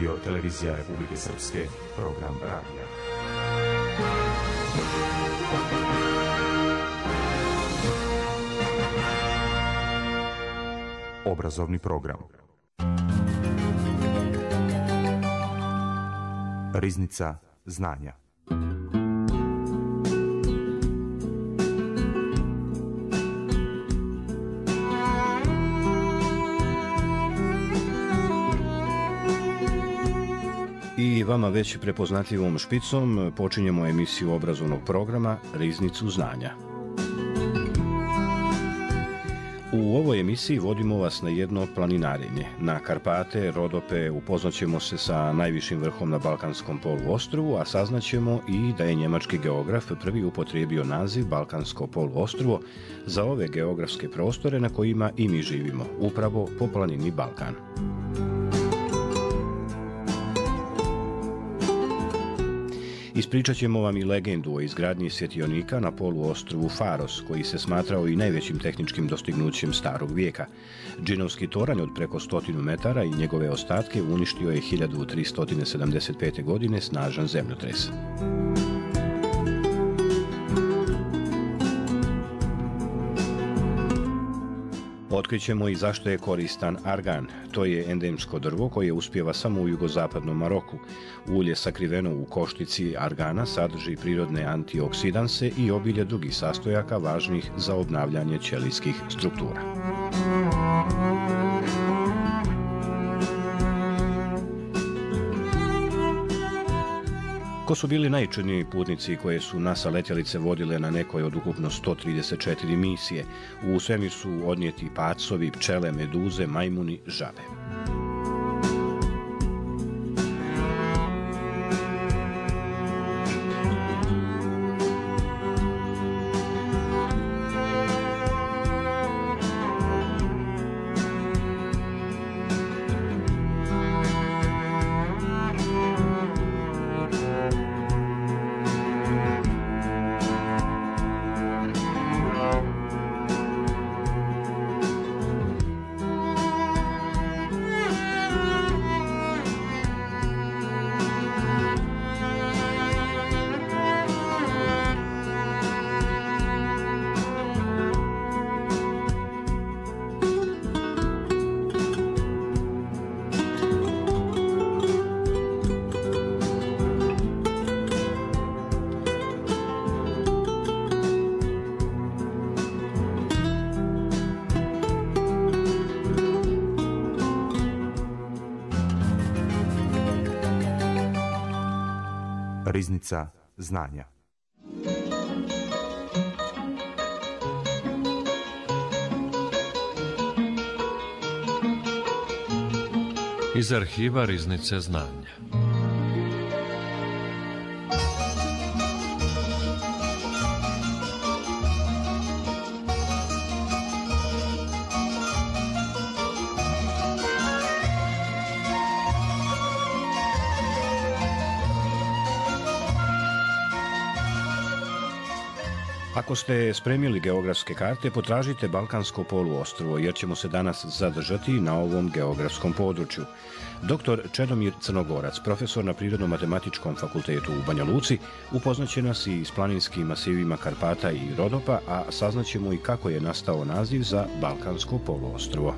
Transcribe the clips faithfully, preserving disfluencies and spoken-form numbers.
Radio Televizija Republike Srpske, program radija. Obrazovni program. Riznica znanja. I vama već prepoznatljivom špicom počinjemo emisiju obrazovnog programa Riznicu znanja. U ovoj emisiji vodimo vas na jedno planinarenje. Na Karpate, Rodope, upoznaćemo se sa najvišim vrhom na Balkanskom poluostrvu, a saznaćemo i da je njemački geograf prvi upotrijebio naziv Balkansko poluostrvo za ove geografske prostore na kojima i mi živimo, upravo po planini Balkan. Ispričat ćemo vam i legendu o izgradnji svjetionika na poluostrvu Faros, koji se smatrao i najvećim tehničkim dostignućem starog vijeka. Džinovski toranj od preko stotinu metara i njegove ostatke uništio je hiljadu tristo sedamdeset pete. godine snažan zemljotres. Otkrićemo i zašto je koristan argan. To je endemsko drvo koje uspijeva samo u jugozapadnom Maroku. Ulje sakriveno u koštici argana sadrži prirodne antioksidanse i obilje drugih sastojaka važnih za obnavljanje ćelijskih struktura. Ko su bili najčudniji putnici koje su NASA letjelice vodile na nekoj od ukupno sto trideset četiri misije? U svemir su odnijeti pacovi, pčele, meduze, majmuni, žabe. Riznica znanja. Iz arhiva Riznice znanja. Ako ste spremili geografske karte, potražite Balkansko poluostrvo, jer ćemo se danas zadržati na ovom geografskom području. Doktor Čedomir Crnogorac, profesor na Prirodno-matematičkom fakultetu u Banja Luci, upoznaće nas i s planinskim masivima Karpata i Rodopa, a saznaćemo i kako je nastao naziv za Balkansko poluostrvo.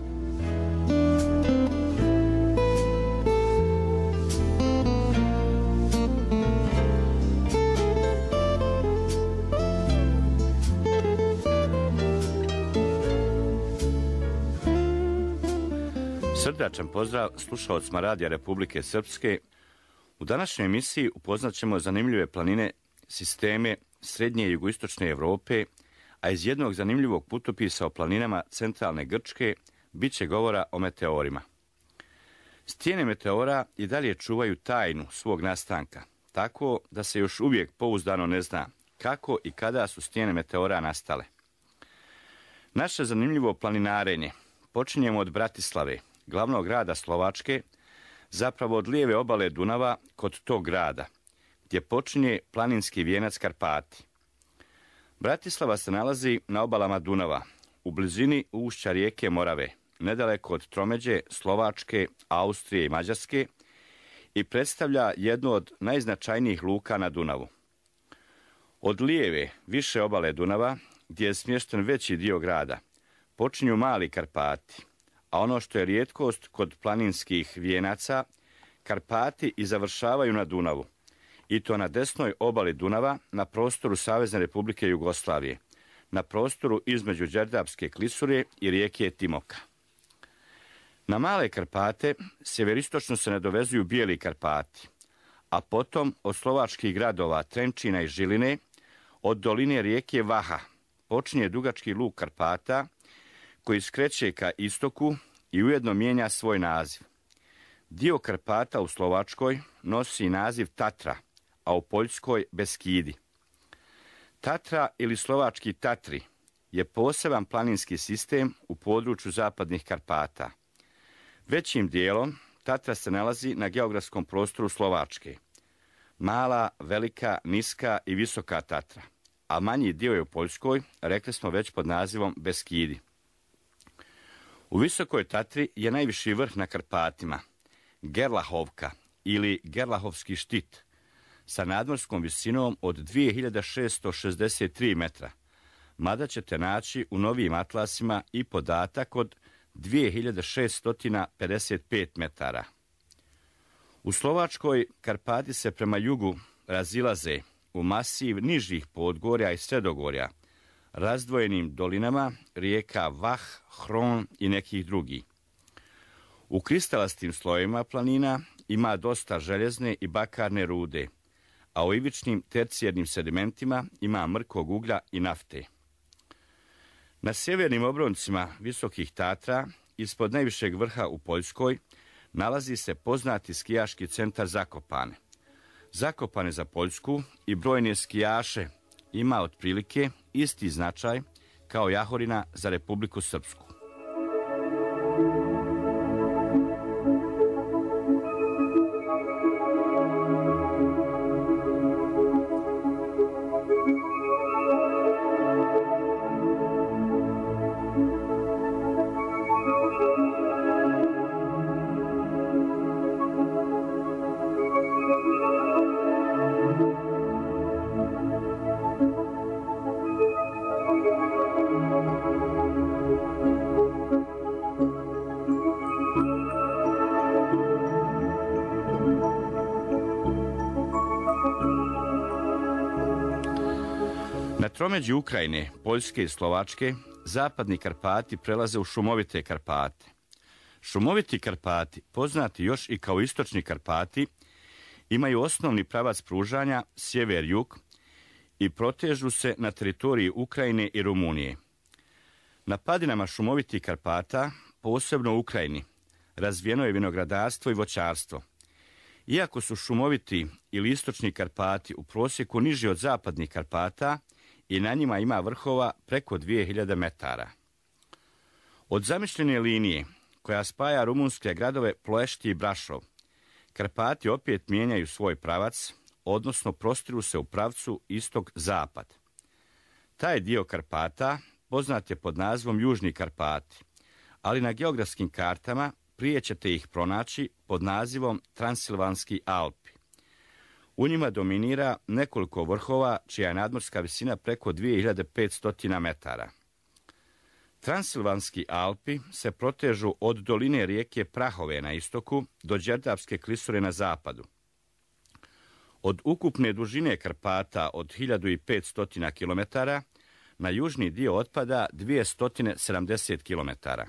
Srdačan pozdrav slušaocima Radija Republike Srpske. U današnjoj emisiji upoznat ćemo zanimljive planine, sisteme srednje i jugoistočne Evrope, a iz jednog zanimljivog putopisa o planinama centralne Grčke bit će govora o meteorima. Stijene meteora i dalje čuvaju tajnu svog nastanka, tako da se još uvijek pouzdano ne zna kako i kada su stijene meteora nastale. Naše zanimljivo planinarenje počinjemo od Bratislave, glavnog grada Slovačke, zapravo od lijeve obale Dunava kod tog grada, gdje počinje planinski vijenac Karpati. Bratislava se nalazi na obalama Dunava, u blizini ušća rijeke Morave, nedaleko od tromeđe Slovačke, Austrije i Mađarske i predstavlja jednu od najznačajnijih luka na Dunavu. Od lijeve, više obale Dunava, gdje je smješten veći dio grada, počinju Mali Karpati, a ono što je rijetkost kod planinskih vijenaca, Karpati i završavaju na Dunavu, i to na desnoj obali Dunava, na prostoru Savezne Republike Jugoslavije, na prostoru između Đerdapske klisure i rijeke Timoka. Na Male Karpate sjeveristočno se nadovezuju Bijeli Karpati, a potom od slovačkih gradova Trenčina i Žiline, od doline rijeke Vaha, počinje dugački luk Karpata, koji skreće ka istoku i ujedno mijenja svoj naziv. Dio Karpata u Slovačkoj nosi naziv Tatra, a u Poljskoj Beskidi. Tatra ili slovački Tatri je poseban planinski sistem u području zapadnih Karpata. Većim dijelom Tatra se nalazi na geografskom prostoru Slovačke. Mala, velika, niska i visoka Tatra, a manji dio je u Poljskoj, rekli smo već pod nazivom Beskidi. U visokoj Tatri je najviši vrh na Karpatima, Gerlahovka ili Gerlahovski štit, sa nadmorskom visinom od dvije hiljade šeststo šezdeset tri metra, mada ćete naći u novijim atlasima i podatak od dvije hiljade šeststo pedeset pet metara. U Slovačkoj Karpati se prema jugu razilaze u masiv nižih podgorja i sredogorja, razdvojenim dolinama rijeka Vah, Hron i nekih drugih. U kristalastim slojima planina ima dosta željezne i bakarne rude, a u ivičnim tercijernim sedimentima ima mrkog uglja i nafte. Na sjevernim obroncima visokih Tatra, ispod najvišeg vrha u Poljskoj, nalazi se poznati skijaški centar Zakopane. Zakopane za Poljsku i brojne skijaše ima otprilike isti značaj kao Jahorina za Republiku Srpsku. Na tromeđi Ukrajine, Poljske i Slovačke, zapadni Karpati prelaze u šumovite Karpate. Šumoviti Karpati, poznati još i kao istočni Karpati, imaju osnovni pravac pružanja sjever-jug i protežu se na teritoriji Ukrajine i Rumunije. Na padinama šumovitih Karpata, posebno u Ukrajini, razvijeno je vinogradarstvo i voćarstvo. Iako su šumoviti ili istočni Karpati u prosjeku niži od zapadnih Karpata, i na njima ima vrhova preko dvije hiljade metara. Od zamišljene linije, koja spaja rumunske gradove Ploešti i Brašov, Karpati opet mijenjaju svoj pravac, odnosno prostiru se u pravcu istok-zapad. Taj dio Karpata poznat je pod nazvom Južni Karpati, ali na geografskim kartama prije ćete ih pronaći pod nazivom Transilvanski Alpi. U njima dominira nekoliko vrhova čija je nadmorska visina preko dvije hiljade petsto metara. Transilvanski Alpi se protežu od doline rijeke Prahove na istoku do Đerdapske klisure na zapadu. Od ukupne dužine Karpata od hiljadu petsto kilometara na južni dio otpada dvjesto sedamdeset kilometara.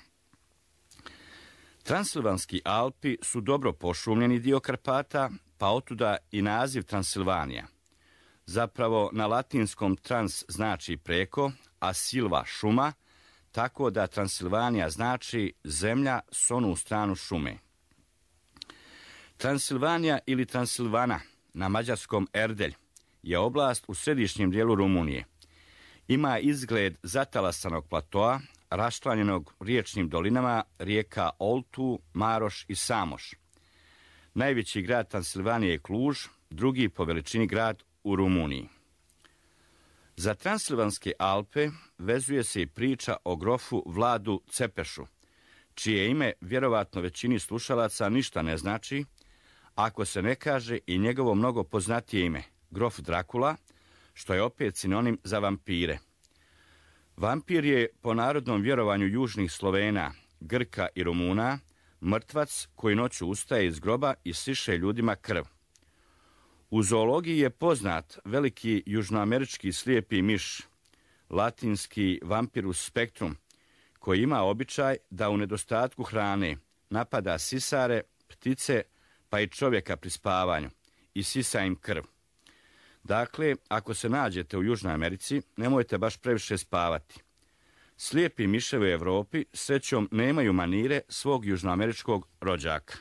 Transilvanski Alpi su dobro pošumljeni dio Karpata, pa otuda i naziv Transilvanija. Zapravo na latinskom trans znači preko, a silva šuma, tako da Transilvanija znači zemlja s onu stranu šume. Transilvanija ili Transilvana, na mađarskom Erdelj, je oblast u središnjem dijelu Rumunije. Ima izgled zatalasanog platoa, raščlanjenog riječnim dolinama rijeka Oltu, Maroš i Samoš. Najveći grad Transilvanije je Kluž, drugi po veličini grad u Rumuniji. Za Transilvanske Alpe vezuje se i priča o grofu Vladu Cepešu, čije ime vjerovatno većini slušalaca ništa ne znači, ako se ne kaže i njegovo mnogo poznatije ime, grof Drakula, što je opet sinonim za vampire. Vampir je po narodnom vjerovanju južnih Slovena, Grka i Rumuna mrtvac koji noću ustaje iz groba i siše ljudima krv. U zoologiji je poznat veliki južnoamerički slijepi miš, latinski Vampirus spectrum, koji ima običaj da u nedostatku hrane napada sisare, ptice pa i čovjeka pri spavanju i sisa im krv. Dakle, ako se nađete u Južnoj Americi, nemojte baš previše spavati. Slijepi miševi u Europi srećom nemaju manire svog južnoameričkog rođaka.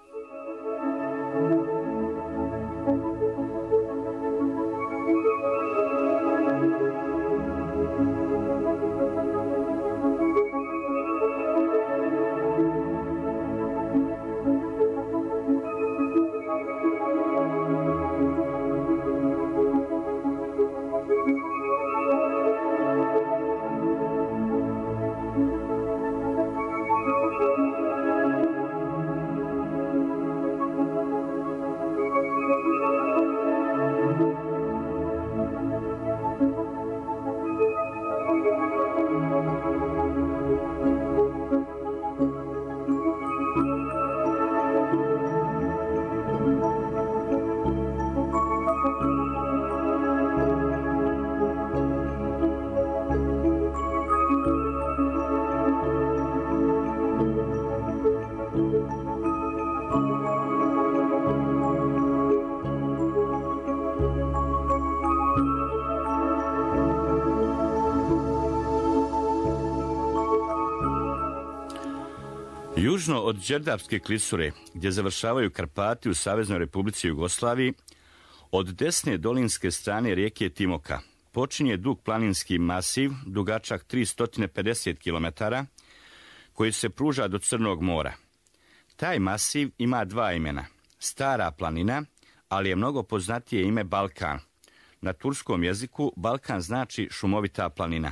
Južno od Đerdapske klisure, gdje završavaju Karpati u Saveznoj Republici Jugoslaviji, od desne dolinske strane rijeke Timoka počinje dug planinski masiv, dugačak tristo pedeset kilometara, koji se pruža do Crnog mora. Taj masiv ima dva imena, Stara planina, ali je mnogo poznatije ime Balkan. Na turskom jeziku Balkan znači šumovita planina.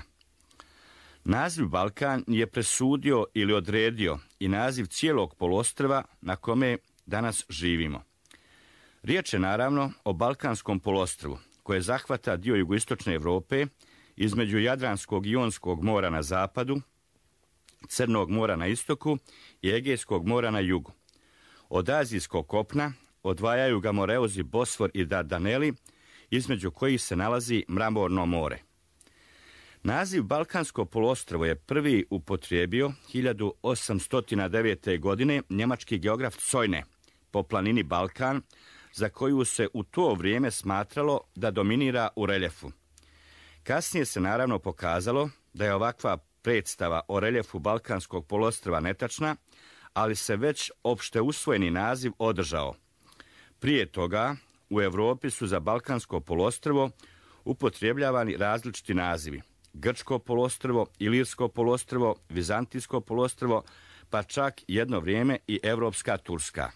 Naziv Balkan je presudio ili odredio i naziv cijelog poluostrva na kome danas živimo. Riječ je naravno o Balkanskom poluostrvu, koje zahvata dio jugoistočne Europe između Jadranskog i Jonskog mora na zapadu, Crnog mora na istoku i Egejskog mora na jugu. Od azijskog kopna odvajaju ga Moreuzi, Bosfor i Dardaneli, između kojih se nalazi Mramorno more. Naziv Balkansko poluostrvo je prvi upotrijebio hiljadu osamsto devete. godine njemački geograf Zojne po planini Balkan, za koju se u to vrijeme smatralo da dominira u reljefu. Kasnije se naravno pokazalo da je ovakva predstava o reljefu Balkanskog poluostrva netačna, ali se već opšte usvojeni naziv održao. Prije toga u Europi su za Balkansko poluostrvo upotrebljavani različiti nazivi: Grčko poluostrvo, Ilirsko poluostrvo, Vizantijsko poluostrvo, pa čak jedno vrijeme i Evropska Turska.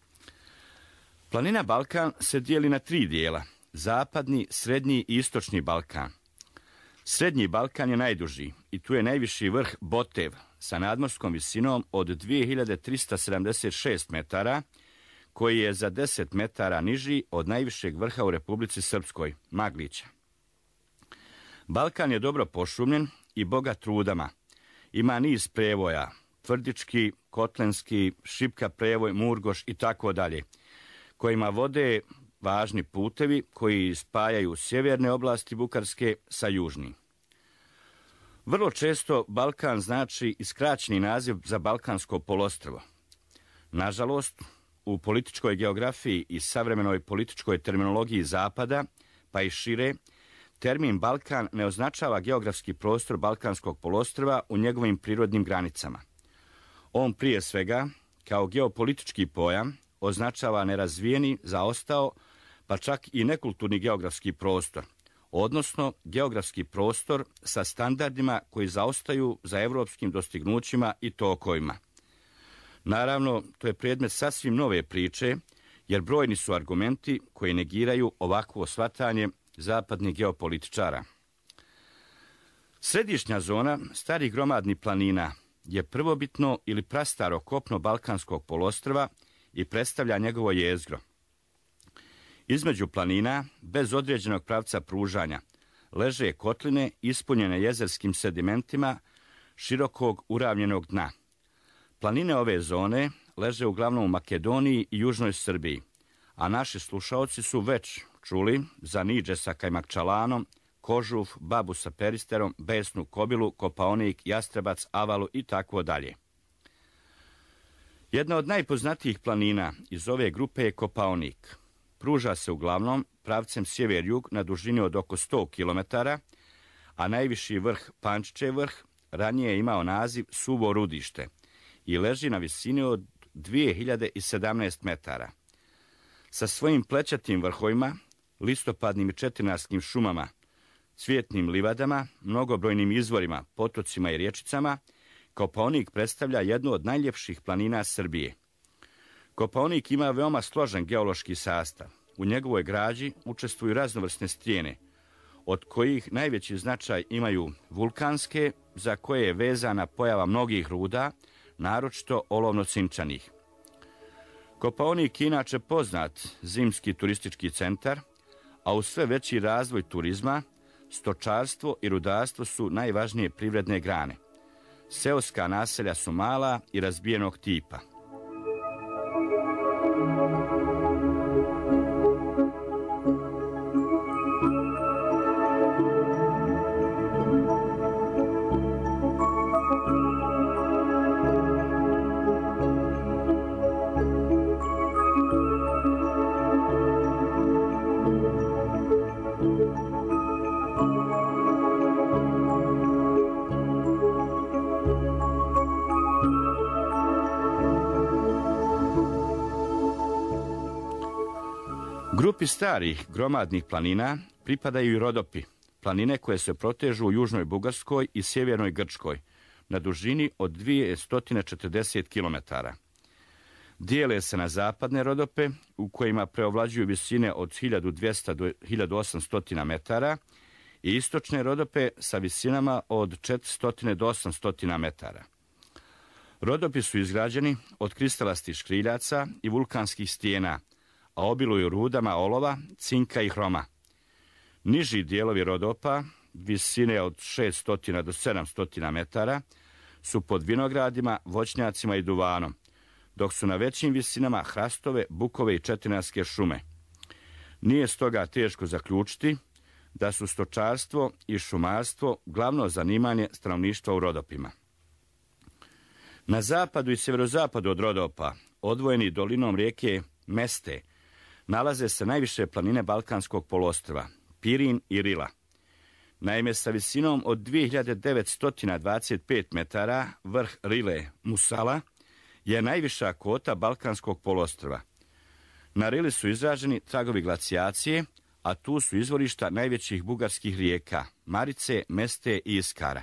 Planina Balkan se dijeli na tri dijela: zapadni, srednji i istočni Balkan. Srednji Balkan je najduži i tu je najviši vrh Botev sa nadmorskom visinom od dvije hiljade trista sedamdeset šest metara, koji je za deset metara niži od najvišeg vrha u Republici Srpskoj, Maglića. Balkan je dobro pošumljen i bogat rudama. Ima niz prevoja, Tvrdički, Kotlenski, Šipka prevoj, Murgoš i tako dalje, kojima vode važni putevi koji spajaju sjeverne oblasti Bugarske sa južnim. Vrlo često Balkan znači i skraćeni naziv za Balkansko poluostrvo. Nažalost, u političkoj geografiji i savremenoj političkoj terminologiji Zapada, pa i šire, termin Balkan ne označava geografski prostor Balkanskog poluostrva u njegovim prirodnim granicama. On prije svega, kao geopolitički pojam, označava nerazvijeni, zaostao, pa čak i nekulturni geografski prostor, odnosno geografski prostor sa standardima koji zaostaju za europskim dostignućima i tokovima. Naravno, to je predmet sasvim nove priče, jer brojni su argumenti koji negiraju ovakvo shvatanje zapadnih geopolitičara. Središnja zona starih gromadnih planina je prvobitno ili prastaro kopno Balkanskog poluostrva i predstavlja njegovo jezgro. Između planina, bez određenog pravca pružanja, leže kotline ispunjene jezerskim sedimentima širokog uravnjenog dna. Planine ove zone leže uglavnom u Makedoniji i južnoj Srbiji, a naši slušaoci su već čuli za Niđe sa Kajmakčalanom, Kožuf, Babu sa Peristerom, Besnu, Kobilu, Kopaonik, Jastrebac, Avalu i tako dalje. Jedna od najpoznatijih planina iz ove grupe je Kopaonik. Pruža se uglavnom pravcem sjever-jug na dužini od oko sto kilometara, a najviši vrh Pančićev vrh ranije je imao naziv Suvo rudište i leži na visini od dvije hiljade sedamnaest metara. Sa svojim plećatim vrhovima, listopadnim i četrnarskim šumama, cvjetnim livadama, mnogobrojnim izvorima, potocima i riječicama, Kopaonik predstavlja jednu od najljepših planina Srbije. Kopaonik ima veoma složen geološki sastav. U njegovoj građi učestvuju raznovrsne stijene, od kojih najveći značaj imaju vulkanske, za koje je vezana pojava mnogih ruda, naročito olovno-cinčanih. Kopaonik je inače poznat zimski turistički centar, a uz sve veći razvoj turizma, stočarstvo i rudarstvo su najvažnije privredne grane. Seoska naselja su mala i razbijenog tipa. Grupi starih gromadnih planina pripadaju i rodopi, planine koje se protežu u južnoj Bugarskoj i sjevernoj Grčkoj, na dužini od dvjesto četrdeset kilometara. Dijele se na zapadne rodope, u kojima preovlađuju visine od hiljadu dvjesto do hiljadu osamsto metara, i istočne rodope sa visinama od četiristo do osamsto metara. Rodopi su izgrađeni od kristalastih škriljaca i vulkanskih stijena, a obiluju rudama olova, cinka i hroma. Niži dijelovi rodopa, visine od šesto do sedamsto metara, su pod vinogradima, voćnjacima i duvanom, dok su na većim visinama hrastove, bukove i četinarske šume. Nije stoga teško zaključiti da su stočarstvo i šumarstvo glavno zanimanje stanovništva u rodopima. Na zapadu i sjeverozapadu od rodopa, odvojeni dolinom rijeke Meste, nalaze se najviše planine Balkanskog poluostrva, Pirin i Rila. Naime, sa visinom od dvije hiljade devetsto dvadeset pet metara, vrh Rile, Musala, je najviša kota Balkanskog poluostrva. Na Rili su izraženi tragovi glacijacije, a tu su izvorišta najvećih bugarskih rijeka, Marice, Meste i Iskara.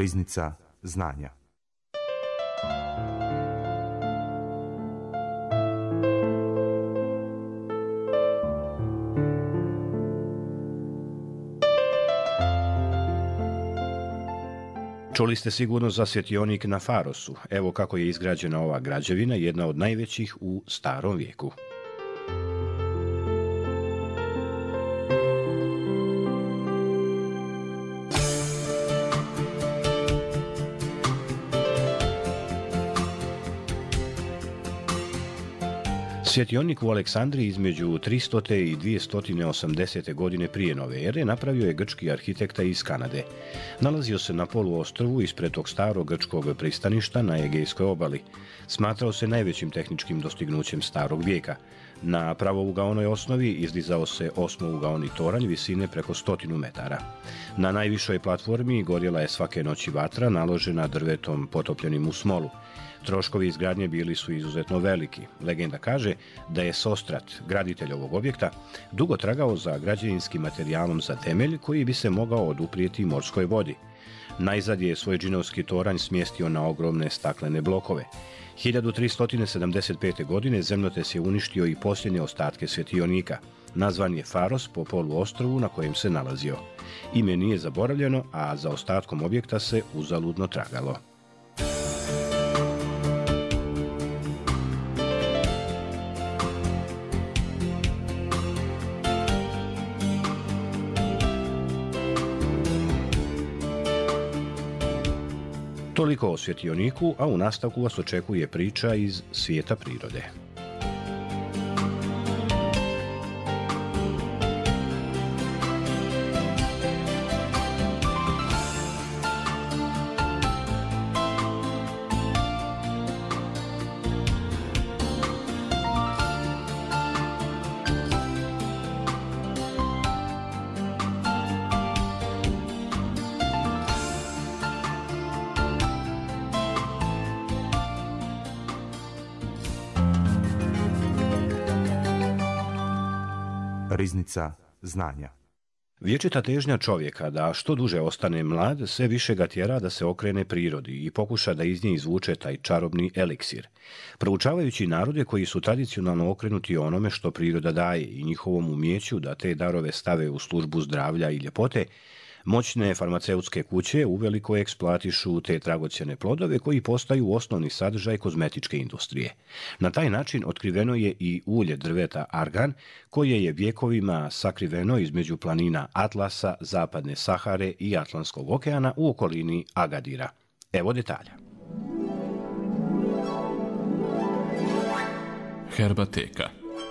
Riznica znanja. Čuli ste sigurno za svjetionik na Farosu. Evo kako je izgrađena ova građevina, jedna od najvećih u starom vijeku. Svjetionik u Aleksandriji između tristo i dvjesto osamdeset. godine prije nove ere napravio je grčki arhitekta iz Kanade. Nalazio se na poluostrvu ispred tog starog grčkog pristaništa na Egejskoj obali. Smatrao se najvećim tehničkim dostignućem starog vijeka. Na pravougaonoj osnovi izdizao se osmougaoni toranj visine preko stotinu metara. Na najvišoj platformi gorjela je svake noći vatra naložena drvetom potopljenim u smolu. Troškovi izgradnje bili su izuzetno veliki. Legenda kaže da je Sostrat, graditelj ovog objekta, dugo tragao za građevinskim materijalom za temelj koji bi se mogao oduprijeti morskoj vodi. Najzad je svoj džinovski toranj smjestio na ogromne staklene blokove. hiljadu tristo sedamdeset pete. godine zemljotres je uništio i posljednje ostatke svjetionika. Nazvan je Faros po poluostrvu na kojem se nalazio. Ime nije zaboravljeno, a za ostatkom objekta se uzaludno tragalo. Toliko o svjetioniku, a u nastavku vas očekuje priča iz svijeta prirode. Riznica znanja. Vječita težnja čovjeka da što duže ostane mlad sve više ga tjera da se okrene prirodi i pokuša da iz nje izvuče taj čarobni eliksir. Proučavajući narode koji su tradicionalno okrenuti onome što priroda daje i njihovom umjeću da te darove stave u službu zdravlja i ljepote, moćne farmaceutske kuće uveliko eksploatišu te dragocjene plodove koji postaju osnovni sadržaj kozmetičke industrije. Na taj način otkriveno je i ulje drveta argan, koje je vjekovima sakriveno između planina Atlasa, zapadne Sahare i Atlantskog okeana u okolini Agadira. Evo detalja. Herbateka.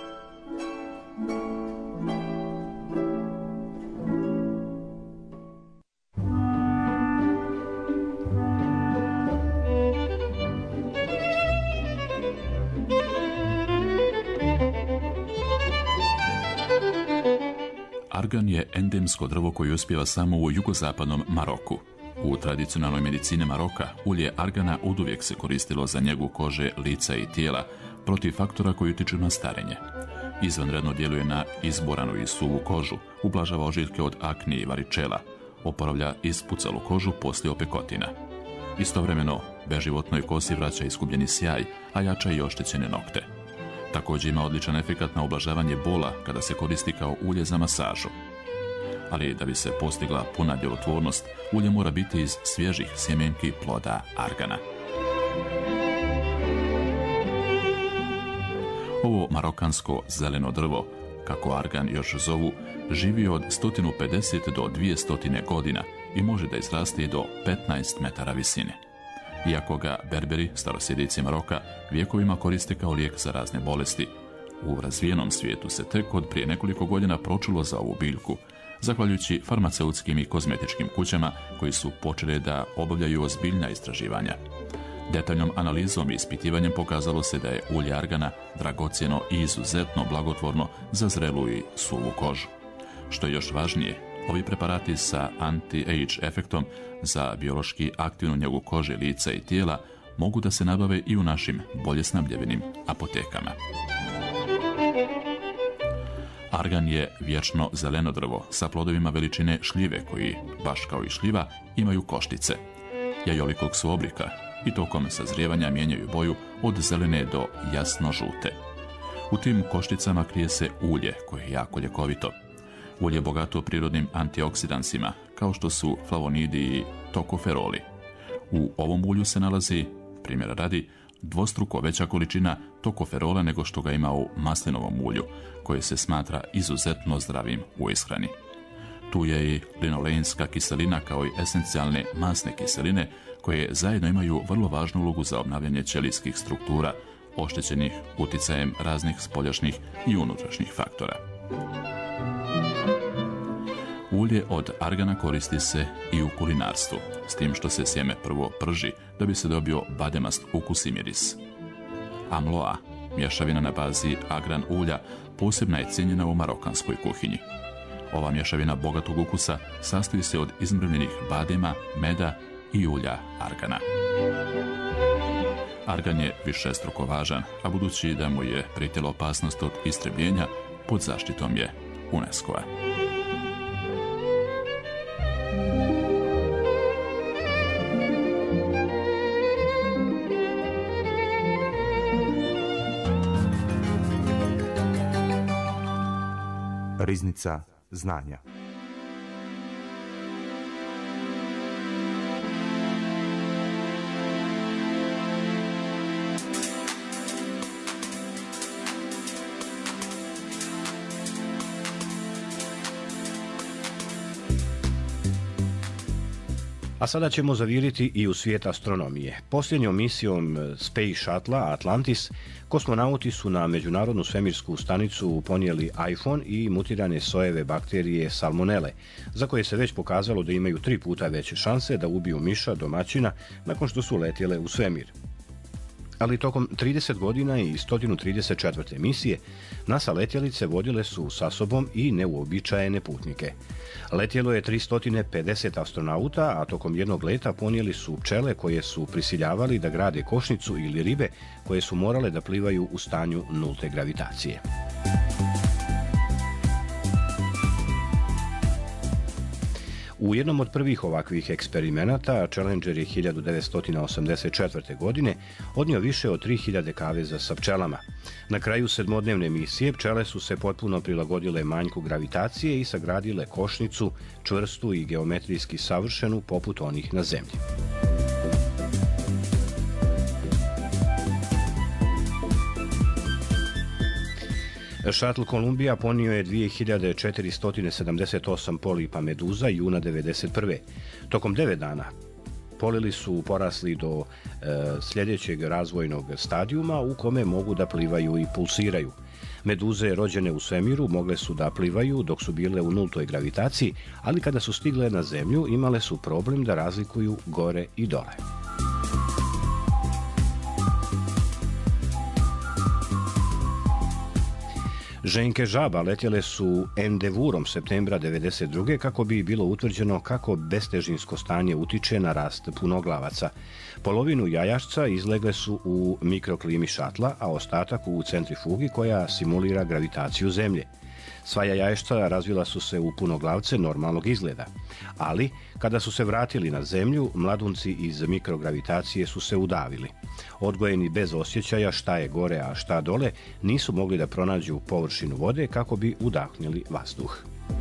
Argan je endemsko drvo koje uspijeva samo u jugozapadnom Maroku. U tradicionalnoj medicini Maroka ulje argana oduvijek se koristilo za njegu kože, lica i tijela protiv faktora koji utiču na starenje. Izvanredno djeluje na izboranu i suvu kožu, ublažava ožiljke od akne i varičela, oporavlja ispucalu kožu poslije opekotina. Istovremeno, beživotnoj kosi vraća iskubljeni sjaj, a jača i oštećene nokte. Također ima odličan efekat na ublažavanje bola kada se koristi kao ulje za masažu. Ali da bi se postigla puna djelotvornost, ulje mora biti iz svježih sjemenki ploda argana. Ovo marokansko zeleno drvo, kako argan još zovu, živi od sto pedeset do dvjesto godina i može da izraste i do petnaest metara visine. Iako ga Berberi, starosjedici Maroka, vjekovima koriste kao lijek za razne bolesti, u razvijenom svijetu se tek od prije nekoliko godina pročulo za ovu biljku, zahvaljujući farmaceutskim i kozmetičkim kućama koji su počeli da obavljaju ozbiljna istraživanja. Detaljnom analizom i ispitivanjem pokazalo se da je ulje argana dragocjeno i izuzetno blagotvorno za zrelu i suvu kožu. Što je još važnije, ovi preparati sa anti-age efektom za biološki aktivnu njegu kože, lica i tijela mogu da se nabave i u našim bolje snabdjevenim apotekama. Argan je vječno zeleno drvo sa plodovima veličine šljive koji, baš kao i šljiva, imaju koštice. jajolikog su oblika i tokom sazrijevanja mijenjaju boju od zelene do jasno žute. U tim košticama krije se ulje koje je jako ljekovito. Ulje je bogato prirodnim antioksidansima, kao što su flavonidi i tokoferoli. U ovom ulju se nalazi, primjera radi, dvostruko veća količina tokoferola nego što ga ima u maslinovom ulju, koje se smatra izuzetno zdravim u ishrani. Tu je i linolejnska kiselina kao i esencijalne masne kiseline, koje zajedno imaju vrlo važnu ulogu za obnavljanje ćelijskih struktura, oštećenih uticajem raznih spoljašnjih i unutrašnjih faktora. Ulje od argana koristi se i u kulinarstvu, s tim što se sjeme prvo prži da bi se dobio bademast ukus i miris. Amloa, mješavina na bazi agran ulja, posebna je cijenjena u marokanskoj kuhinji. Ova mješavina bogatog ukusa sastoji se od izmrvljenih badema, meda i ulja argana. Argan je višestruko važan, a budući da mu je prijetila opasnost od istrebljenja, pod zaštitom je UNESCO-a. Riznica znanja. A sada ćemo zaviriti i u svijet astronomije. Posljednjom misijom Space Shuttle Atlantis kosmonauti su na međunarodnu svemirsku stanicu ponijeli iPhone i mutirane sojeve bakterije salmonele, za koje se već pokazalo da imaju tri puta veće šanse da ubiju miša domaćina nakon što su letjele u svemir. Ali tokom trideset godina i sto trideset četvrte misije NASA letjelice vodile su sa sobom i neuobičajene putnike. Letjelo je tristo pedeset astronauta, a tokom jednog leta ponijeli su pčele koje su prisiljavali da grade košnicu ili ribe koje su morale da plivaju u stanju nulte gravitacije. U jednom od prvih ovakvih eksperimenata Challenger je hiljadu devetsto osamdeset četvrte. godine odnio više od tri hiljade kaveza sa pčelama. Na kraju sedmodnevne misije pčele su se potpuno prilagodile manjku gravitacije i sagradile košnicu, čvrstu i geometrijski savršenu poput onih na Zemlji. Shuttle Columbia ponio je dvije hiljade četiristo sedamdeset osam polipa meduza juna devedeset prve. Tokom devet dana polili su porasli do e, sljedećeg razvojnog stadijuma u kome mogu da plivaju i pulsiraju. Meduze rođene u svemiru mogle su da plivaju dok su bile u nultoj gravitaciji, ali kada su stigle na Zemlju imale su problem da razlikuju gore i dole. Ženke žaba letjele su Endeavourom septembra devedeset druge kako bi bilo utvrđeno kako bestežinsko stanje utiče na rast punoglavaca. Polovinu jajašca izlegle su u mikroklimi šatla, a ostatak u centrifugi koja simulira gravitaciju Zemlje. Sva jaješca razvila su se u punoglavce normalnog izgleda, ali kada su se vratili na Zemlju, mladunci iz mikrogravitacije su se udavili. Odgojeni bez osjećaja šta je gore, a šta dole, nisu mogli da pronađu površinu vode kako bi udahnuli vazduh.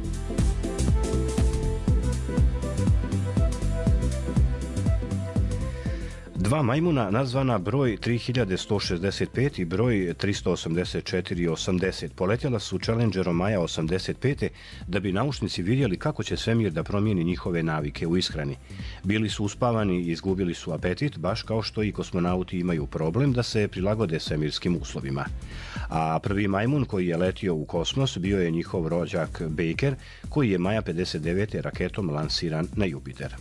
Dva majmuna nazvana broj tri hiljade sto šezdeset pet i broj tristo osamdeset četiri osamdeset poletjela su Challengerom maja osamdeset pete da bi naučnici vidjeli kako će svemir da promijeni njihove navike u ishrani. Bili su uspavani i izgubili su apetit, baš kao što i kosmonauti imaju problem da se prilagode svemirskim uslovima. A prvi majmun koji je letio u kosmos bio je njihov rođak Baker, koji je maja pedeset devete raketom lansiran na Jupiter.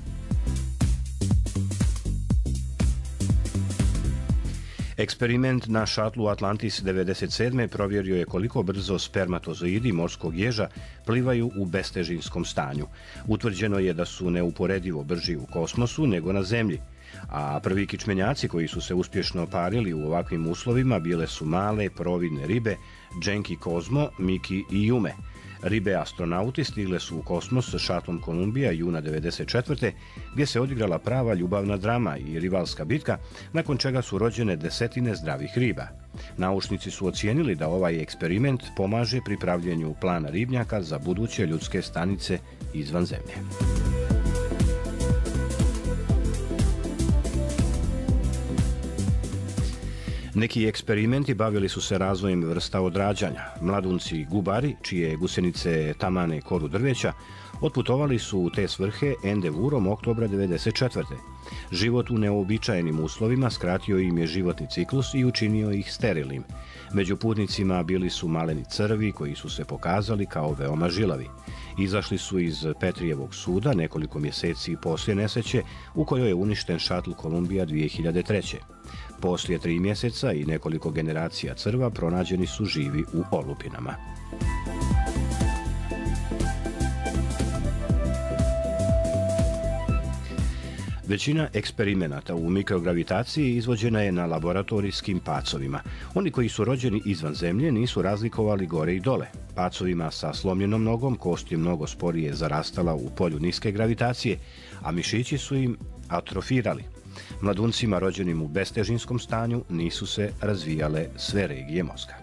Eksperiment na šatlu Atlantis devedeset sedme provjerio je koliko brzo spermatozoidi morskog ježa plivaju u bestežinskom stanju. Utvrđeno je da su neuporedivo brži u kosmosu nego na Zemlji, a prvi kičmenjaci koji su se uspješno parili u ovakvim uslovima bile su male providne ribe Genki Kozmo, Miki i Jume. Ribe astronauti stigle su u kosmos s šatlom Kolumbija juna devedeset četvrte gdje se odigrala prava ljubavna drama i rivalska bitka, nakon čega su rođene desetine zdravih riba. Naučnici su ocijenili da ovaj eksperiment pomaže pri pravljenju plana ribnjaka za buduće ljudske stanice izvan Zemlje. Neki eksperimenti bavili su se razvojem vrsta odrađanja. Mladunci gubari, čije gusenice tamane koru drveća, otputovali su u te svrhe endevurom oktobra devedeset četvrte. Život u neobičajenim uslovima skratio im je životni ciklus i učinio ih sterilnim. Među putnicima bili su maleni crvi koji su se pokazali kao veoma žilavi. Izašli su iz Petrijevog suda nekoliko mjeseci poslije nesreće u kojoj je uništen šatl Kolumbija dvije hiljade treće. Poslije tri mjeseca i nekoliko generacija crva pronađeni su živi u olupinama. Većina eksperimenata u mikrogravitaciji izvođena je na laboratorijskim pacovima. Oni koji su rođeni izvan Zemlje nisu razlikovali gore i dole. Pacovima sa slomljenom nogom kost je mnogo sporije zarastala u polju niske gravitacije, a mišići su im atrofirali. Mladuncima rođenim u bestežinskom stanju nisu se razvijale sve regije mozga.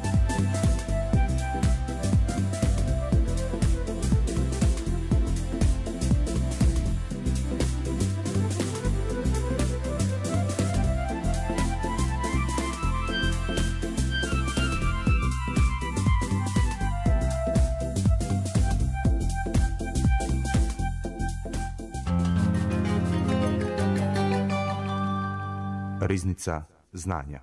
Riznica znanja.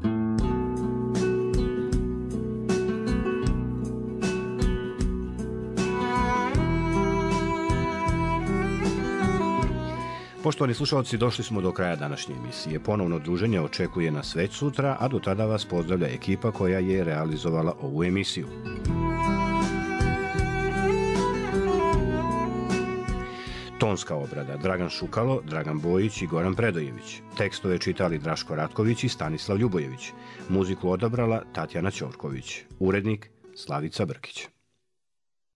Poštovani slušalci, došli smo do kraja današnje emisije. Ponovno druženje očekuje nas već sutra, a do tada vas pozdravlja ekipa koja je realizovala ovu emisiju. Tonska obrada Dragan Šukalo, Dragan Bojić i Goran Predojević. Tekstove čitali Draško Ratković i Stanislav Ljubojević. Muziku odabrala Tatjana Ćorković. Urednik Slavica Brkić.